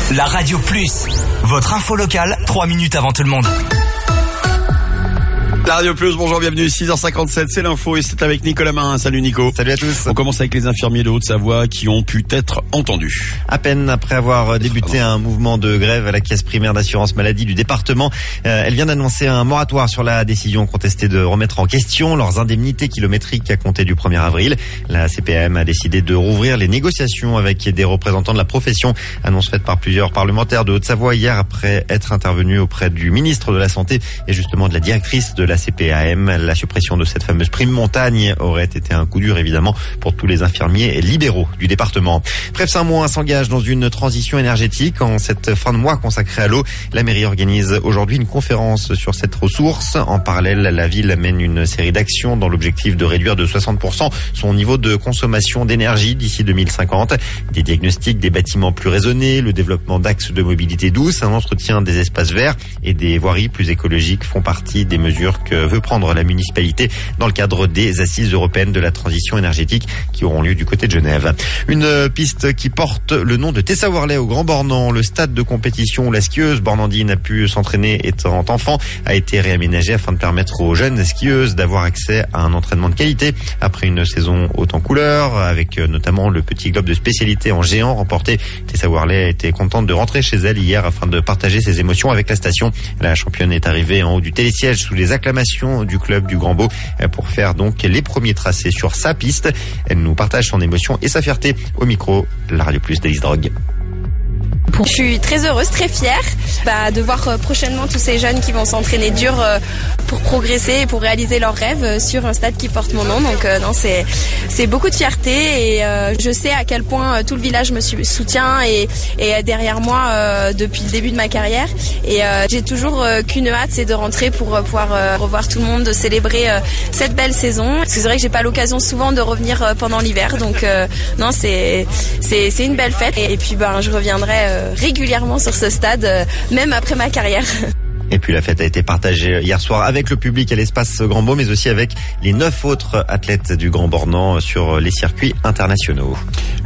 La Radio Plus, votre info locale, 3 minutes avant tout le monde. La Radio Plus, bonjour, bienvenue, 6h57, c'est l'info et c'est avec Nicolas Marin. Salut Nico. Salut à tous. On commence avec les infirmiers de Haute-Savoie qui ont pu être entendus. À peine après avoir débuté un mouvement de grève à la caisse primaire d'assurance maladie du département, elle vient d'annoncer un moratoire sur la décision contestée de remettre en question leurs indemnités kilométriques à compter du 1er avril. La CPAM a décidé de rouvrir les négociations avec des représentants de la profession, annonce faite par plusieurs parlementaires de Haute-Savoie hier après être intervenus auprès du ministre de la Santé et justement de la directrice de la CPAM. La suppression de cette fameuse prime montagne aurait été un coup dur évidemment pour tous les infirmiers libéraux du département. Pref Saint-Mouin s'engage dans une transition énergétique en cette fin de mois consacrée à l'eau. La mairie organise aujourd'hui une conférence sur cette ressource. En parallèle, la ville mène une série d'actions dans l'objectif de réduire de 60% son niveau de consommation d'énergie d'ici 2050. Des diagnostics des bâtiments plus raisonnés, le développement d'axes de mobilité douce, un entretien des espaces verts et des voiries plus écologiques font partie des mesures que veut prendre la municipalité dans le cadre des assises européennes de la transition énergétique qui auront lieu du côté de Genève. Une piste qui porte le nom de Tessa Worley au Grand Bornand. Le stade de compétition où la skieuse bornandine a pu s'entraîner étant enfant a été réaménagé afin de permettre aux jeunes skieuses d'avoir accès à un entraînement de qualité après une saison haute en couleurs avec notamment le petit globe de spécialité en géant remporté. Tessa Worley a été contente de rentrer chez elle hier afin de partager ses émotions avec la station. La championne est arrivée en haut du télésiège sous les acclamations du club du Grand Beau pour faire donc les premiers tracés sur sa piste. Elle nous partage son émotion et sa fierté au micro La Radio Plus d'Alice Drogue. Je suis très heureuse, très fière de voir prochainement tous ces jeunes qui vont s'entraîner dur pour progresser et pour réaliser leurs rêves sur un stade qui porte mon nom. Donc non, c'est beaucoup de fierté et je sais à quel point tout le village me soutient et est derrière moi depuis le début de ma carrière. Et j'ai toujours qu'une hâte, c'est de rentrer pour pouvoir revoir tout le monde, de célébrer cette belle saison. Parce que c'est vrai que j'ai pas l'occasion souvent de revenir pendant l'hiver. Donc non, c'est une belle fête. Et puis je reviendrai régulièrement sur ce stade, même après ma carrière. Et puis la fête a été partagée hier soir avec le public à l'espace Grand Beau, mais aussi avec les 9 autres athlètes du Grand Bornand sur les circuits internationaux.